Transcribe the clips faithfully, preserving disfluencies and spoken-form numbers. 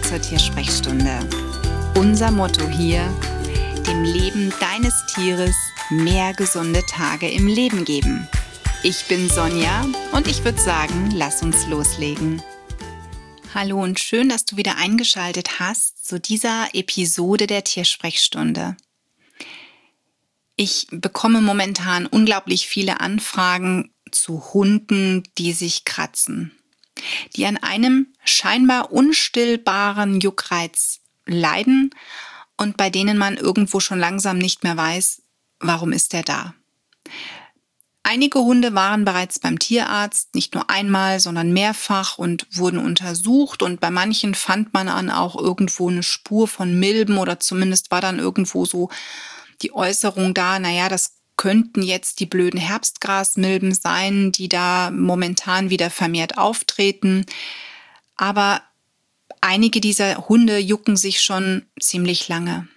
zur Tiersprechstunde. Unser Motto hier: dem Leben deines Tieres mehr gesunde Tage im Leben geben. Ich bin Sonja und ich würde sagen, lass uns loslegen. Hallo und schön, dass du wieder eingeschaltet hast zu dieser Episode der Tiersprechstunde. Ich bekomme momentan unglaublich viele Anfragen zu Hunden, die sich kratzen, die an einem scheinbar unstillbaren Juckreiz leiden und bei denen man irgendwo schon langsam nicht mehr weiß, warum ist der da. Einige Hunde waren bereits beim Tierarzt, nicht nur einmal, sondern mehrfach und wurden untersucht, und bei manchen fand man dann auch irgendwo eine Spur von Milben oder zumindest war dann irgendwo so die Äußerung da, naja, das könnten jetzt die blöden Herbstgrasmilben sein, die da momentan wieder vermehrt auftreten. Aber einige dieser Hunde jucken sich schon ziemlich lange.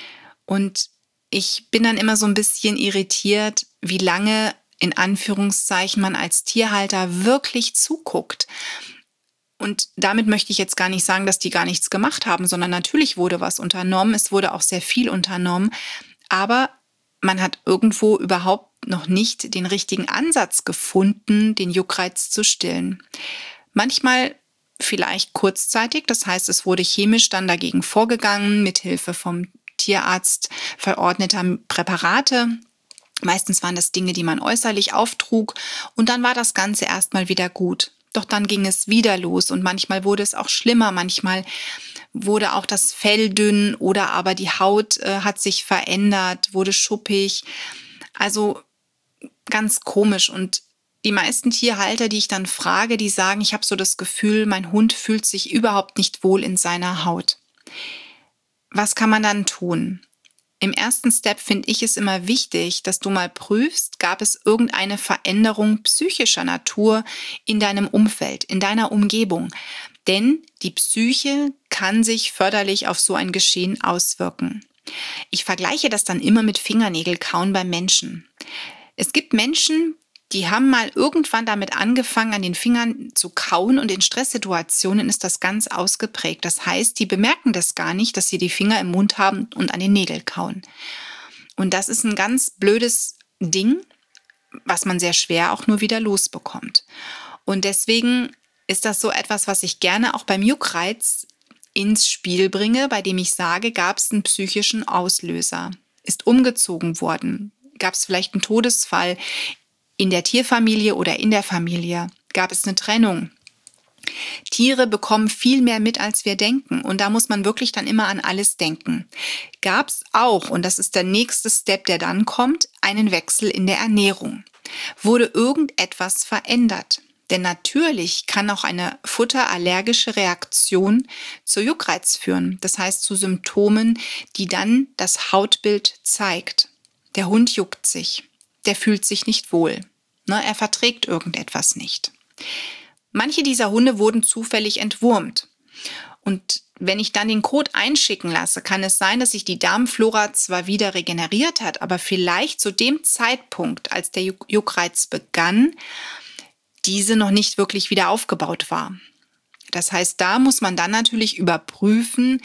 Und ich bin dann immer so ein bisschen irritiert, wie lange in Anführungszeichen man als Tierhalter wirklich zuguckt. Und damit möchte ich jetzt gar nicht sagen, dass die gar nichts gemacht haben, sondern natürlich wurde was unternommen. Es wurde auch sehr viel unternommen. Aber man hat irgendwo überhaupt noch nicht den richtigen Ansatz gefunden, den Juckreiz zu stillen. Manchmal vielleicht kurzzeitig, das heißt, es wurde chemisch dann dagegen vorgegangen, mithilfe vom Tierarzt verordneter Präparate. Meistens waren das Dinge, die man äußerlich auftrug, und dann war das Ganze erstmal wieder gut. Doch dann ging es wieder los und manchmal wurde es auch schlimmer, manchmal wurde auch das Fell dünn oder aber die Haut äh, hat sich verändert, wurde schuppig. Also ganz komisch. Und die meisten Tierhalter, die ich dann frage, die sagen, ich habe so das Gefühl, mein Hund fühlt sich überhaupt nicht wohl in seiner Haut. Was kann man dann tun? Im ersten Step finde ich es immer wichtig, dass du mal prüfst, gab es irgendeine Veränderung psychischer Natur in deinem Umfeld, in deiner Umgebung. Denn die Psyche kann sich förderlich auf so ein Geschehen auswirken. Ich vergleiche das dann immer mit Fingernägelkauen beim Menschen. Es gibt Menschen, die haben mal irgendwann damit angefangen, an den Fingern zu kauen, und in Stresssituationen ist das ganz ausgeprägt. Das heißt, die bemerken das gar nicht, dass sie die Finger im Mund haben und an den Nägeln kauen. Und das ist ein ganz blödes Ding, was man sehr schwer auch nur wieder losbekommt. Und deswegen ist das so etwas, was ich gerne auch beim Juckreiz ins Spiel bringe, bei dem ich sage, gab es einen psychischen Auslöser, ist umgezogen worden, gab es vielleicht einen Todesfall in der Tierfamilie oder in der Familie, gab es eine Trennung. Tiere bekommen viel mehr mit, als wir denken, und da muss man wirklich dann immer an alles denken. Gab es auch, und das ist der nächste Step, der dann kommt, einen Wechsel in der Ernährung? Wurde irgendetwas verändert? Denn natürlich kann auch eine futterallergische Reaktion zu Juckreiz führen. Das heißt zu Symptomen, die dann das Hautbild zeigt. Der Hund juckt sich, der fühlt sich nicht wohl. Ne, er verträgt irgendetwas nicht. Manche dieser Hunde wurden zufällig entwurmt. Und wenn ich dann den Kot einschicken lasse, kann es sein, dass sich die Darmflora zwar wieder regeneriert hat, aber vielleicht zu dem Zeitpunkt, als der Juckreiz begann, diese noch nicht wirklich wieder aufgebaut war. Das heißt, da muss man dann natürlich überprüfen,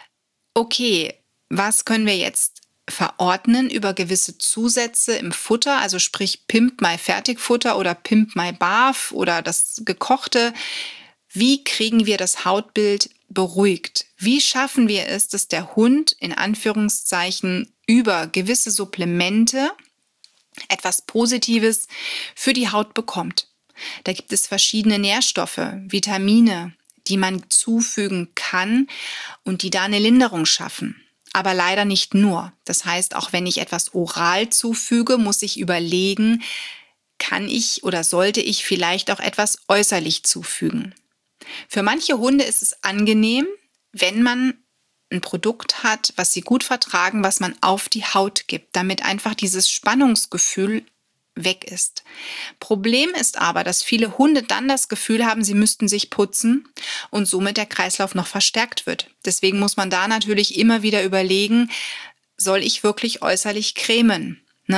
okay, was können wir jetzt verordnen über gewisse Zusätze im Futter, also sprich Pimp My Fertigfutter oder Pimp My Barf oder das Gekochte. Wie kriegen wir das Hautbild beruhigt? Wie schaffen wir es, dass der Hund in Anführungszeichen über gewisse Supplemente etwas Positives für die Haut bekommt? Da gibt es verschiedene Nährstoffe, Vitamine, die man zufügen kann und die da eine Linderung schaffen. Aber leider nicht nur. Das heißt, auch wenn ich etwas oral zufüge, muss ich überlegen, kann ich oder sollte ich vielleicht auch etwas äußerlich zufügen. Für manche Hunde ist es angenehm, wenn man ein Produkt hat, was sie gut vertragen, was man auf die Haut gibt, damit einfach dieses Spannungsgefühl weg ist. Problem ist aber, dass viele Hunde dann das Gefühl haben, sie müssten sich putzen und somit der Kreislauf noch verstärkt wird. Deswegen muss man da natürlich immer wieder überlegen, soll ich wirklich äußerlich cremen? Ne?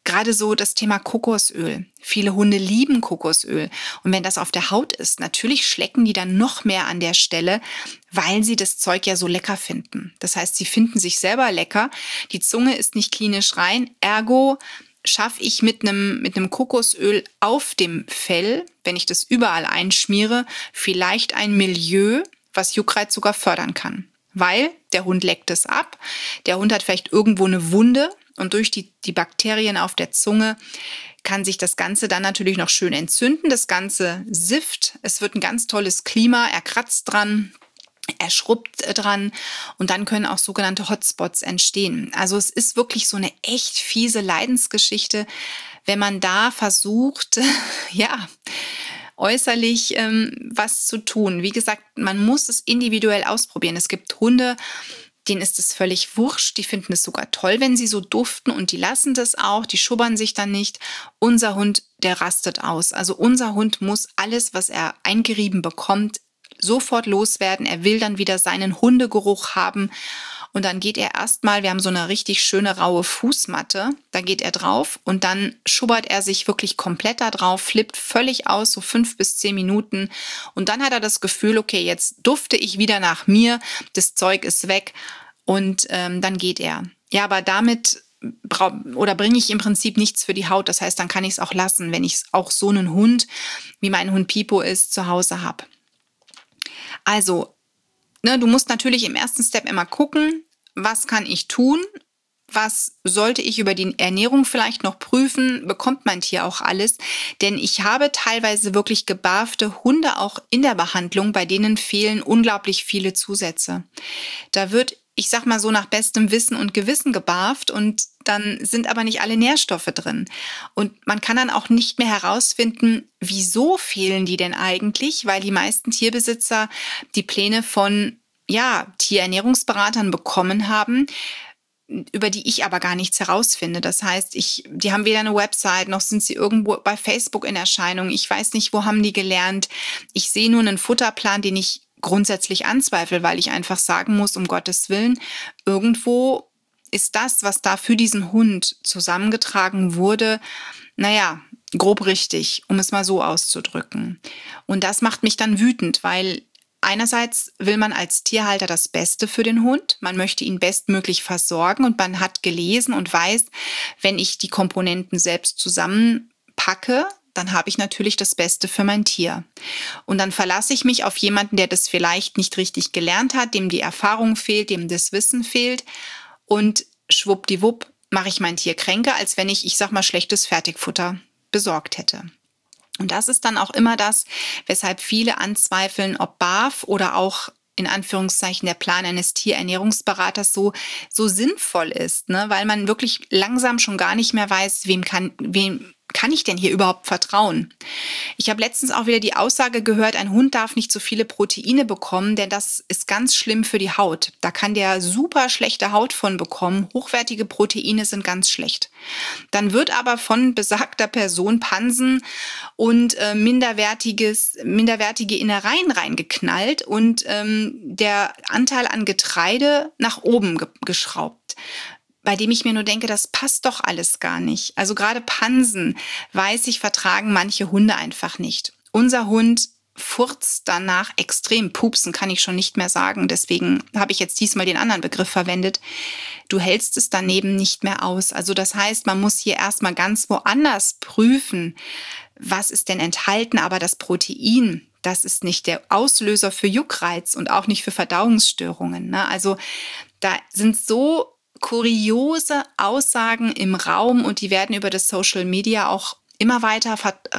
Gerade so das Thema Kokosöl. Viele Hunde lieben Kokosöl. Und wenn das auf der Haut ist, natürlich schlecken die dann noch mehr an der Stelle, weil sie das Zeug ja so lecker finden. Das heißt, sie finden sich selber lecker. Die Zunge ist nicht klinisch rein. Ergo schaffe ich mit einem, mit einem Kokosöl auf dem Fell, wenn ich das überall einschmiere, vielleicht ein Milieu, was Juckreiz sogar fördern kann. Weil der Hund leckt es ab. Der Hund hat vielleicht irgendwo eine Wunde. Und durch die, die Bakterien auf der Zunge kann sich das Ganze dann natürlich noch schön entzünden. Das Ganze sifft. Es wird ein ganz tolles Klima. Er kratzt dran, er schrubbt dran und dann können auch sogenannte Hotspots entstehen. Also es ist wirklich so eine echt fiese Leidensgeschichte, wenn man da versucht, ja, äußerlich ähm, was zu tun. Wie gesagt, man muss es individuell ausprobieren. Es gibt Hunde, denen ist es völlig wurscht. Die finden es sogar toll, wenn sie so duften und die lassen das auch. Die schubbern sich dann nicht. Unser Hund, der rastet aus. Also unser Hund muss alles, was er eingerieben bekommt, sofort loswerden. Er will dann wieder seinen Hundegeruch haben. Und dann geht er erstmal, wir haben so eine richtig schöne raue Fußmatte, da geht er drauf und dann schubbert er sich wirklich komplett da drauf, flippt völlig aus, so fünf bis zehn Minuten. Und dann hat er das Gefühl, okay, jetzt dufte ich wieder nach mir, das Zeug ist weg und ähm, dann geht er. Ja, aber damit bra- oder bringe ich im Prinzip nichts für die Haut. Das heißt, dann kann ich es auch lassen, wenn ich auch so einen Hund, wie mein Hund Pipo ist, zu Hause habe. Also, Ne, du musst natürlich im ersten Step immer gucken, was kann ich tun, was sollte ich über die Ernährung vielleicht noch prüfen, bekommt mein Tier auch alles. Denn ich habe teilweise wirklich gebarfte Hunde auch in der Behandlung, bei denen fehlen unglaublich viele Zusätze. Da wird, ich sag mal so, nach bestem Wissen und Gewissen gebarft und dann sind aber nicht alle Nährstoffe drin. Und man kann dann auch nicht mehr herausfinden, wieso fehlen die denn eigentlich, weil die meisten Tierbesitzer die Pläne von ja, Tierernährungsberatern bekommen haben, über die ich aber gar nichts herausfinde. Das heißt, ich, die haben weder eine Website, noch sind sie irgendwo bei Facebook in Erscheinung. Ich weiß nicht, wo haben die gelernt. Ich sehe nur einen Futterplan, den ich grundsätzlich anzweifle, weil ich einfach sagen muss, um Gottes Willen, irgendwo ist das, was da für diesen Hund zusammengetragen wurde, naja, grob richtig, um es mal so auszudrücken. Und das macht mich dann wütend, weil einerseits will man als Tierhalter das Beste für den Hund. Man möchte ihn bestmöglich versorgen und man hat gelesen und weiß, wenn ich die Komponenten selbst zusammenpacke, dann habe ich natürlich das Beste für mein Tier. Und dann verlasse ich mich auf jemanden, der das vielleicht nicht richtig gelernt hat, dem die Erfahrung fehlt, dem das Wissen fehlt. Und schwuppdiwupp mache ich mein Tier kränker, als wenn ich, ich sag mal, schlechtes Fertigfutter besorgt hätte. Und das ist dann auch immer das, weshalb viele anzweifeln, ob B A F oder auch in Anführungszeichen der Plan eines Tierernährungsberaters so, so sinnvoll ist, ne? Weil man wirklich langsam schon gar nicht mehr weiß, wem kann, wem kann ich denn hier überhaupt vertrauen? Ich habe letztens auch wieder die Aussage gehört, ein Hund darf nicht so viele Proteine bekommen, denn das ist ganz schlimm für die Haut. Da kann der super schlechte Haut von bekommen. Hochwertige Proteine sind ganz schlecht. Dann wird aber von besagter Person Pansen und äh, minderwertiges, minderwertige Innereien reingeknallt und ähm, der Anteil an Getreide nach oben ge- geschraubt. Bei dem ich mir nur denke, das passt doch alles gar nicht. Also gerade Pansen, weiß ich, vertragen manche Hunde einfach nicht. Unser Hund furzt danach extrem. Pupsen kann ich schon nicht mehr sagen. Deswegen habe ich jetzt diesmal den anderen Begriff verwendet. Du hältst es daneben nicht mehr aus. Also das heißt, man muss hier erstmal ganz woanders prüfen, was ist denn enthalten. Aber das Protein, das ist nicht der Auslöser für Juckreiz und auch nicht für Verdauungsstörungen, ne? Also da sind so kuriose Aussagen im Raum und die werden über das Social Media auch immer weiter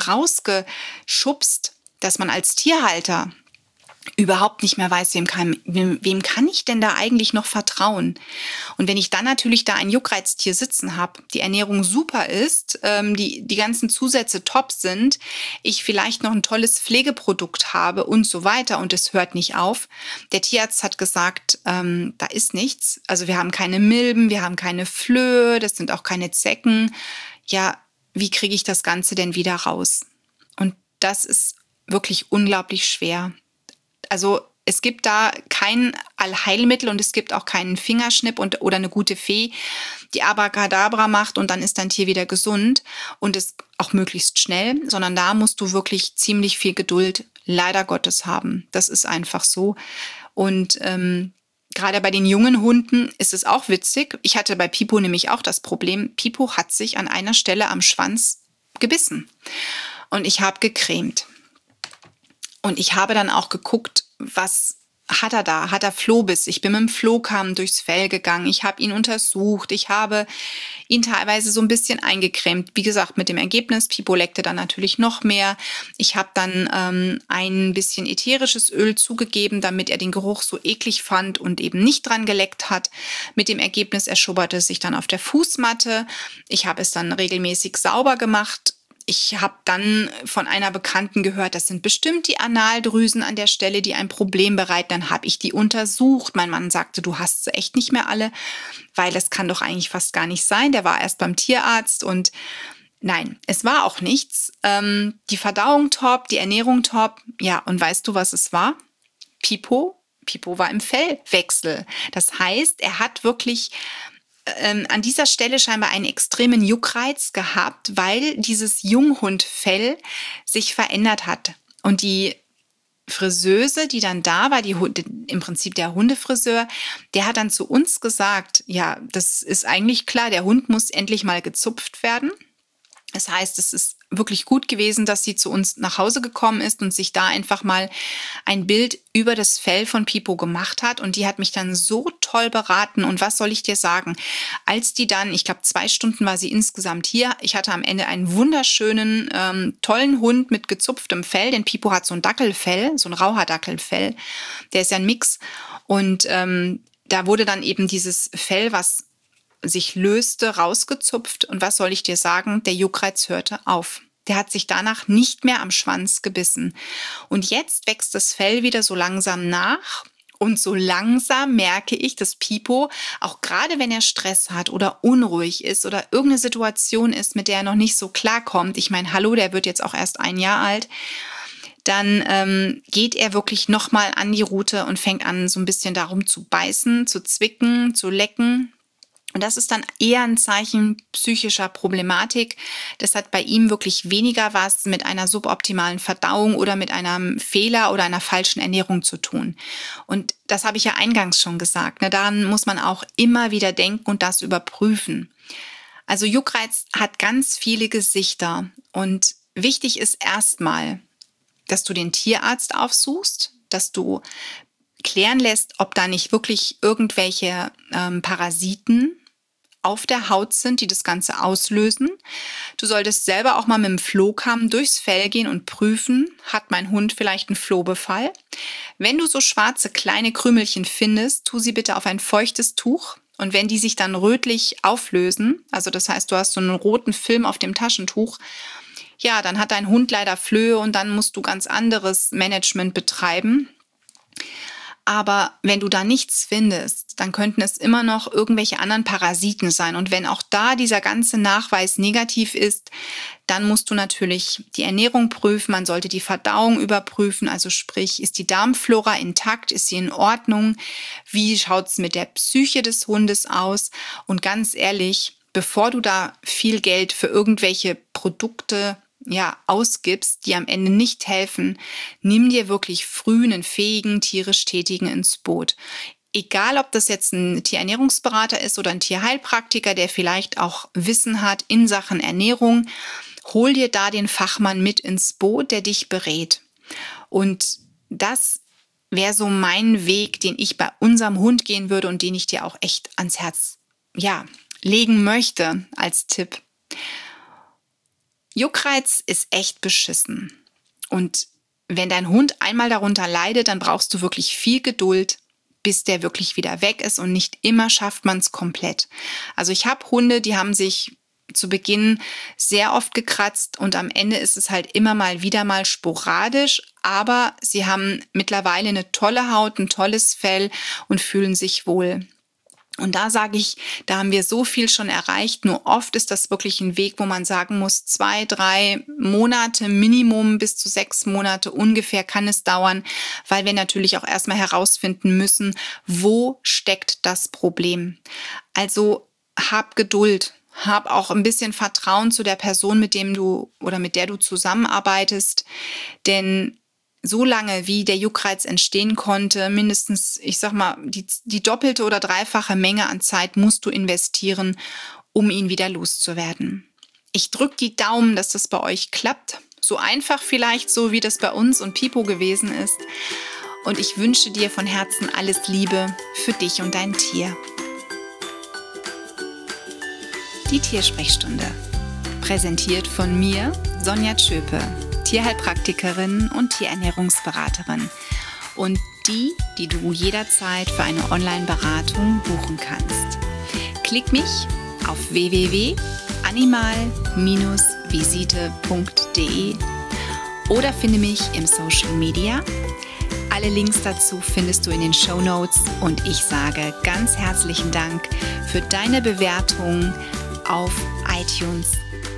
rausgeschubst, dass man als Tierhalter überhaupt nicht mehr weiß, wem kann, wem, wem kann ich denn da eigentlich noch vertrauen? Und wenn ich dann natürlich da ein Juckreiztier sitzen habe, die Ernährung super ist, ähm, die, die ganzen Zusätze top sind, ich vielleicht noch ein tolles Pflegeprodukt habe und so weiter und es hört nicht auf. Der Tierarzt hat gesagt, ähm, da ist nichts. Also wir haben keine Milben, wir haben keine Flöhe, das sind auch keine Zecken. Ja, wie kriege ich das Ganze denn wieder raus? Und das ist wirklich unglaublich schwer. Also Es gibt da kein Allheilmittel und es gibt auch keinen Fingerschnipp und, oder eine gute Fee, die Abracadabra macht und dann ist dein Tier wieder gesund und es auch möglichst schnell, sondern da musst du wirklich ziemlich viel Geduld leider Gottes haben. Das ist einfach so. Und ähm, gerade bei den jungen Hunden ist es auch witzig. Ich hatte bei Pipo nämlich auch das Problem, Pipo hat sich an einer Stelle am Schwanz gebissen und ich habe gecremt. Und ich habe dann auch geguckt, was hat er da? Hat er Flohbiss? Ich bin mit dem Flohkamm durchs Fell gegangen. Ich habe ihn untersucht. Ich habe ihn teilweise so ein bisschen eingecremt. Wie gesagt, mit dem Ergebnis, Pipo leckte dann natürlich noch mehr. Ich habe dann ähm, ein bisschen ätherisches Öl zugegeben, damit er den Geruch so eklig fand und eben nicht dran geleckt hat. Mit dem Ergebnis, er schubberte sich dann auf der Fußmatte. Ich habe es dann regelmäßig sauber gemacht. Ich habe dann von einer Bekannten gehört, das sind bestimmt die Analdrüsen an der Stelle, die ein Problem bereiten. Dann habe ich die untersucht. Mein Mann sagte, du hast sie echt nicht mehr alle, weil das kann doch eigentlich fast gar nicht sein. Der war erst beim Tierarzt und nein, es war auch nichts. Ähm, die Verdauung top, die Ernährung top. Ja, und weißt du, was es war? Pipo. Pipo war im Fellwechsel. Das heißt, er hat wirklich Ähm, an dieser Stelle scheinbar einen extremen Juckreiz gehabt, weil dieses Junghundfell sich verändert hat. Und die Friseuse, die dann da war, die, im Prinzip der Hundefriseur, der hat dann zu uns gesagt, ja, das ist eigentlich klar, der Hund muss endlich mal gezupft werden. Das heißt, es ist wirklich gut gewesen, dass sie zu uns nach Hause gekommen ist und sich da einfach mal ein Bild über das Fell von Pipo gemacht hat. Und die hat mich dann so toll beraten. Und was soll ich dir sagen? Als die dann, ich glaube, zwei Stunden war sie insgesamt hier. Ich hatte am Ende einen wunderschönen, ähm, tollen Hund mit gezupftem Fell. Denn Pipo hat so ein Dackelfell, so ein Rauhaardackelfell. Der ist ja ein Mix. Und ähm, da wurde dann eben dieses Fell, was sich löste, rausgezupft. Und was soll ich dir sagen? Der Juckreiz hörte auf. Der hat sich danach nicht mehr am Schwanz gebissen. Und jetzt wächst das Fell wieder so langsam nach. Und so langsam merke ich, dass Pipo, auch gerade wenn er Stress hat oder unruhig ist oder irgendeine Situation ist, mit der er noch nicht so klarkommt, ich meine, hallo, der wird jetzt auch erst ein Jahr alt, dann ähm, geht er wirklich nochmal an die Rute und fängt an, so ein bisschen darum zu beißen, zu zwicken, zu lecken. Und das ist dann eher ein Zeichen psychischer Problematik. Das hat bei ihm wirklich weniger was mit einer suboptimalen Verdauung oder mit einem Fehler oder einer falschen Ernährung zu tun. Und das habe ich ja eingangs schon gesagt. Ne? Daran muss man auch immer wieder denken und das überprüfen. Also Juckreiz hat ganz viele Gesichter. Und wichtig ist erstmal, dass du den Tierarzt aufsuchst, dass du klären lässt, ob da nicht wirklich irgendwelche ähm, Parasiten auf der Haut sind, die das Ganze auslösen. Du solltest selber auch mal mit dem Flohkamm durchs Fell gehen und prüfen, hat mein Hund vielleicht einen Flohbefall? Wenn du so schwarze kleine Krümelchen findest, tu sie bitte auf ein feuchtes Tuch. Und wenn die sich dann rötlich auflösen, also das heißt, du hast so einen roten Film auf dem Taschentuch, ja, dann hat dein Hund leider Flöhe und dann musst du ganz anderes Management betreiben. Aber wenn du da nichts findest, dann könnten es immer noch irgendwelche anderen Parasiten sein. Und wenn auch da dieser ganze Nachweis negativ ist, dann musst du natürlich die Ernährung prüfen. Man sollte die Verdauung überprüfen. Also sprich, ist die Darmflora intakt? Ist sie in Ordnung? Wie schaut es mit der Psyche des Hundes aus? Und ganz ehrlich, bevor du da viel Geld für irgendwelche Produkte ja, ausgibst, die am Ende nicht helfen, nimm dir wirklich früh einen fähigen, tierisch Tätigen ins Boot. Egal, ob das jetzt ein Tierernährungsberater ist oder ein Tierheilpraktiker, der vielleicht auch Wissen hat in Sachen Ernährung, hol dir da den Fachmann mit ins Boot, der dich berät. Und das wäre so mein Weg, den ich bei unserem Hund gehen würde und den ich dir auch echt ans Herz, ja, legen möchte als Tipp. Juckreiz ist echt beschissen. Und wenn dein Hund einmal darunter leidet, dann brauchst du wirklich viel Geduld, bis der wirklich wieder weg ist und nicht immer schafft man es komplett. Also ich habe Hunde, die haben sich zu Beginn sehr oft gekratzt und am Ende ist es halt immer mal wieder mal sporadisch, aber sie haben mittlerweile eine tolle Haut, ein tolles Fell und fühlen sich wohl. Und da sage ich, da haben wir so viel schon erreicht. Nur oft ist das wirklich ein Weg, wo man sagen muss, zwei, drei Monate Minimum bis zu sechs Monate ungefähr kann es dauern, weil wir natürlich auch erstmal herausfinden müssen, wo steckt das Problem. Also hab Geduld. Hab auch ein bisschen Vertrauen zu der Person, mit dem du oder mit der du zusammenarbeitest, denn so lange, wie der Juckreiz entstehen konnte, mindestens, ich sag mal, die, die doppelte oder dreifache Menge an Zeit musst du investieren, um ihn wieder loszuwerden. Ich drück die Daumen, dass das bei euch klappt. So einfach vielleicht, so wie das bei uns und Pipo gewesen ist. Und ich wünsche dir von Herzen alles Liebe für dich und dein Tier. Die Tiersprechstunde. Präsentiert von mir, Sonja Tschöpe, Tierheilpraktikerin und Tierernährungsberaterin. Und die, die du jederzeit für eine Online-Beratung buchen kannst. Klick mich auf w w w punkt animal Bindestrich visite punkt d e oder finde mich im Social Media. Alle Links dazu findest du in den Shownotes und ich sage ganz herzlichen Dank für deine Bewertung auf iTunes